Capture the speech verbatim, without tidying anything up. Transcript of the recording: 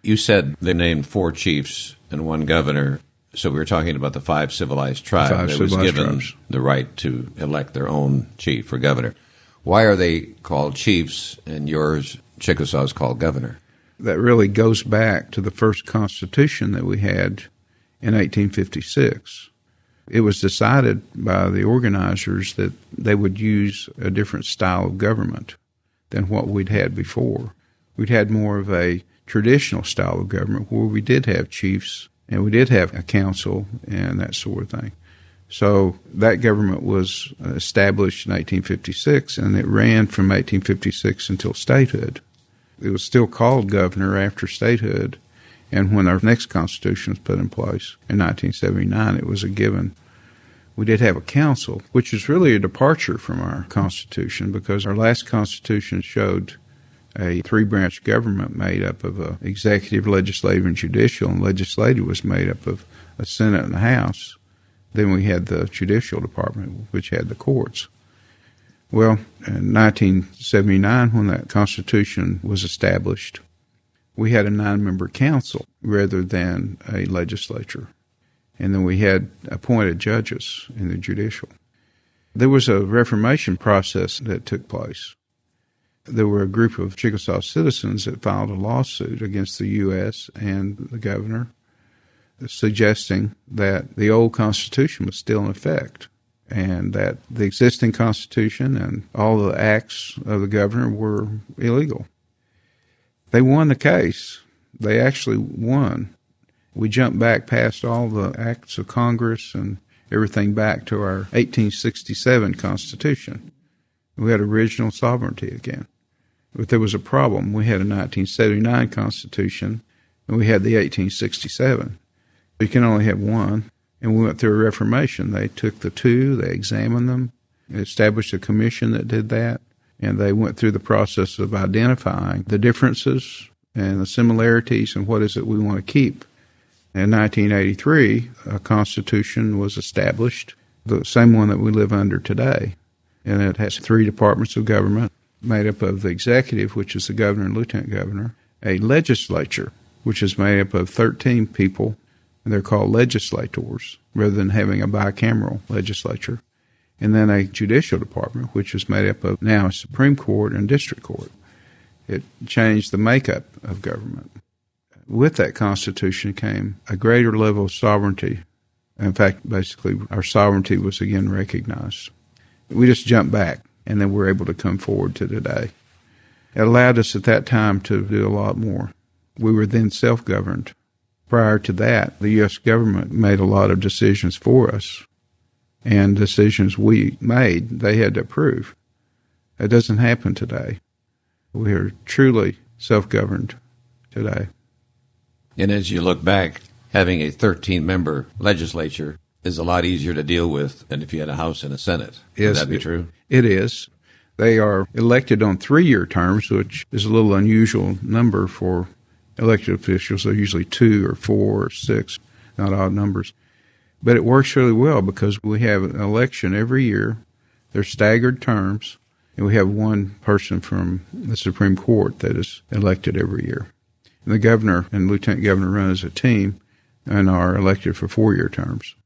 You said they named four chiefs and one governor. So we were talking about the five civilized tribes five that was civilized given tribes. the right to elect their own chief or governor. Why are they called chiefs and yours, Chickasaw, is called governor? That really goes back to the first constitution that we had in eighteen fifty-six. It was decided by the organizers that they would use a different style of government than what we'd had before. We'd had more of a traditional style of government where we did have chiefs and we did have a council and that sort of thing. So that government was established in eighteen fifty-six, and it ran from eighteen fifty-six until statehood. It was still called governor after statehood, and when our next constitution was put in place in nineteen seventy-nine, it was a given. We did have a council, which is really a departure from our constitution because our last constitution showed a three-branch government made up of a executive, legislative, and judicial, and legislative was made up of a Senate and a House. Then we had the judicial department, which had the courts. Well, in nineteen seventy-nine, when that Constitution was established, we had a nine-member council rather than a legislature. And then we had appointed judges in the judicial. There was a reformation process that took place. There were a group of Chickasaw citizens that filed a lawsuit against the U S and the governor, suggesting that the old Constitution was still in effect and that the existing Constitution and all the acts of the governor were illegal. They won the case. They actually won. We jumped back past all the acts of Congress and everything back to our eighteen sixty-seven Constitution. We had original sovereignty again. But there was a problem. We had a nineteen seventy-nine Constitution, and we had the eighteen sixty-seven. You can only have one. And we went through a reformation. They took the two, they examined them, established a commission that did that, and they went through the process of identifying the differences and the similarities and what is it we want to keep. In nineteen eighty-three, a constitution was established, the same one that we live under today. And it has three departments of government made up of the executive, which is the governor and lieutenant governor, a legislature, which is made up of thirteen people, and they're called legislators, rather than having a bicameral legislature, and then a judicial department, which is made up of now a Supreme Court and District Court. It changed the makeup of government. With that Constitution came a greater level of sovereignty. In fact, basically, our sovereignty was again recognized. We just jumped back, and then we're able to come forward to today. It allowed us at that time to do a lot more. We were then self-governed. Prior to that, the U S government made a lot of decisions for us, and decisions we made, they had to approve. That doesn't happen today. We are truly self-governed today. And as you look back, having a thirteen-member legislature is a lot easier to deal with than if you had a House and a Senate. Yes, Would that be it, true? It is. They are elected on three-year terms, which is a little unusual number for elected officials. They're usually two or four or six, not odd numbers. But it works really well because we have an election every year. They're staggered terms, and we have one person from the Supreme Court that is elected every year. And the governor and lieutenant governor run as a team and are elected for four-year terms.